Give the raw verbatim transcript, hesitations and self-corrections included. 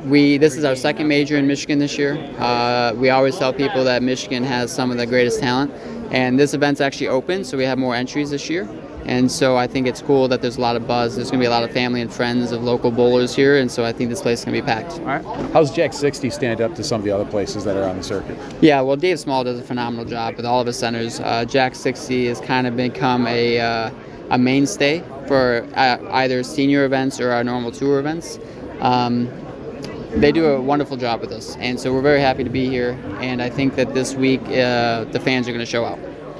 we this is our second major in Michigan this year. Uh, we always tell people that Michigan has some of the greatest talent, and this event's actually open, so we have more entries this year. And so I think it's cool that there's a lot of buzz. There's going to be a lot of family and friends of local bowlers here, and so I think this place is going to be packed. All right. How's Jack sixty stand up to some of the other places that are on the circuit? Yeah, well, Dave Small does a phenomenal job with all of his centers. Uh, Jack sixty has kind of become a uh, a mainstay for uh, either senior events or our normal tour events. Um, they do a wonderful job with us, and so we're very happy to be here. And I think that this week uh, the fans are going to show out.